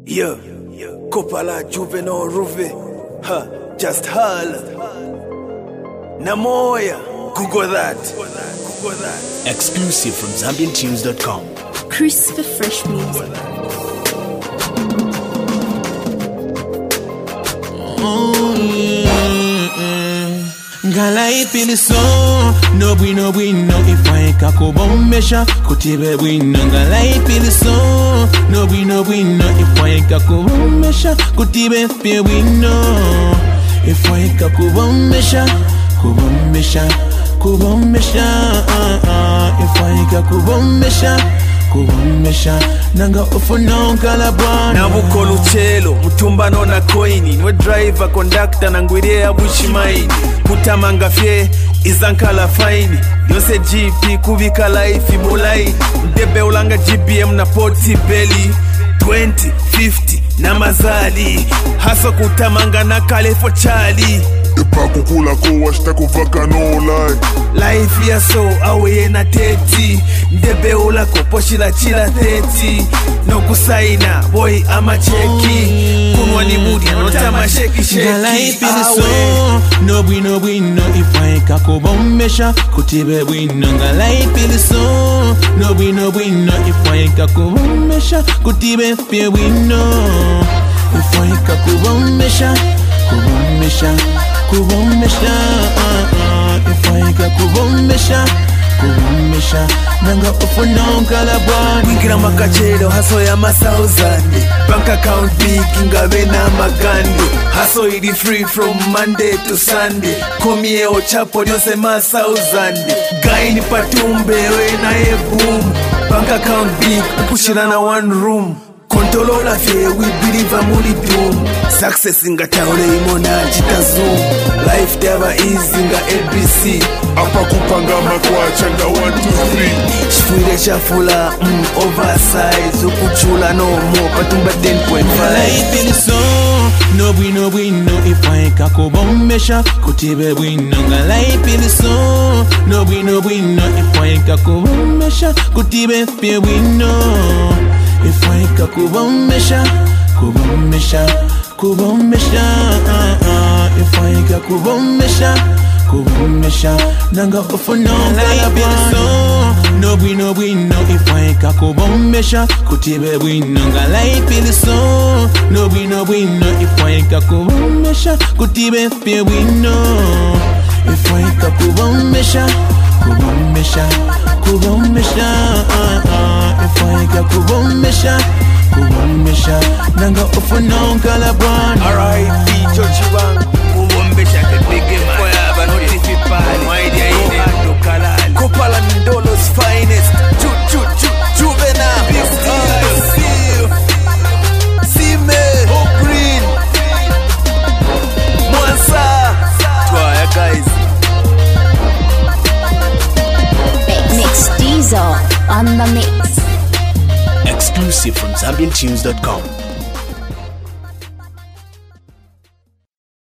Yeah, Kopala Juvenile Ruve, just holla. Namoya, Google that. Exclusive from ZambianTunes.com. Christopher Fresh Music. Ngala ipili so no bwino ifwaika kubombesha kutibe bwino ngala ipili so no bwino ifwaika kubombesha kutibe pye bwino ifwaika kubombesha ifwaika kubombesha nanga ufuna nkala bwana Nabukolo uchelo, mutumbano na koini Nwe driver, conductor na ngwire ya bushimaini Kutamanga fye, izankala faini Yose GP, kubika life, bolai Mdebe ulanga GBM na poti belly 20, 50, na mazali Haso kutamanga na kale for Charlie Ipa kukula kuwa shita kuvaka no lie Life ya so awe na 30 Ndebe ula koposhila chila 30 No kusaina boy ama cheki Kunwa ni mudi anotama sheki ngala ipili so no bwino ifwaika kubombesha kutibe bwino ngala ipili so no bwino ifwaika kubombesha kutibe pye bwino ifwaika kubombesha ifwaika kubombesha nanga ufuna nkala bwana Wingira makachelo haso ya masauzande Bank account big ingabe na magande Haso ili free from Monday to Sunday Komie ochapo nyose masauzande Gaini patumbe we na boom Bank account big ukushila na one room Kontolola fye we believe amuli doom Success inga taule imona jita zoom Life deva easy inga ABC Apa kupanga makwacha nga 1, 2, 3 Shifwile chafula, oversize Ukuchula no more, patumba 10.5 ngala ipili so no bwino ifwaika kubombesha kutibe bwino ngala ipili so no bwino ifwaika kubombesha kutibe pye bwino ifwaika kubombesha ifwaika kubombesha nanga ufuna nkala bwana no bwino ifwaika kubombesha kutibe bwino ngala ipili so no bwino ifwaika kubombesha kutibe pye bwino ifwaika kubombesha ifwaika kubombesha nanga ufuna nkala bwana R.I.P. Chochibang Kubombesha kepeke forever notifipali Mwaidia ine Kalali Kopala Ndolo's finest Juvenile Big Steel Sime Green Mwansa Twaya guys Mix Diesel on the mix. Exclusive from ZambianTunes.com.